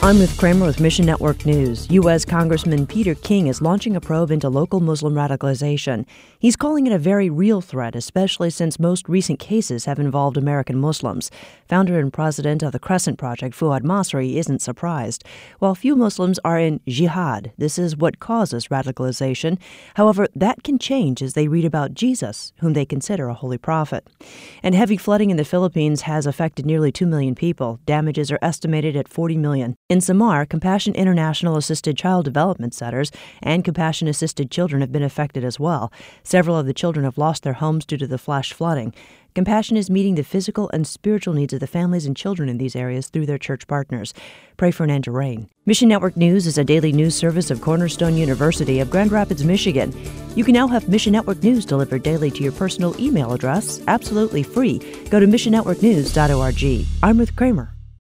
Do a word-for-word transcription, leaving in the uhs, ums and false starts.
I'm Ruth Kramer with Mission Network News. U S. Congressman Peter King is launching a probe into local Muslim radicalization. He's calling it a very real threat, especially since most recent cases have involved American Muslims. Founder and president of the Crescent Project, Fuad Masri, isn't surprised. While few Muslims are in jihad, this is what causes radicalization. However, that can change as they read about Jesus, whom they consider a holy prophet. And heavy flooding in the Philippines has affected nearly two million people. Damages are estimated at forty million. In Samar, Compassion International assisted child development centers and compassion-assisted children have been affected as well. Several of the children have lost their homes due to the flash flooding. Compassion is meeting the physical and spiritual needs of the families and children in these areas through their church partners. Pray for an end to rain. Mission Network News is a daily news service of Cornerstone University of Grand Rapids, Michigan. You can now have Mission Network News delivered daily to your personal email address, absolutely free. Go to mission network news dot org. I'm Ruth Kramer.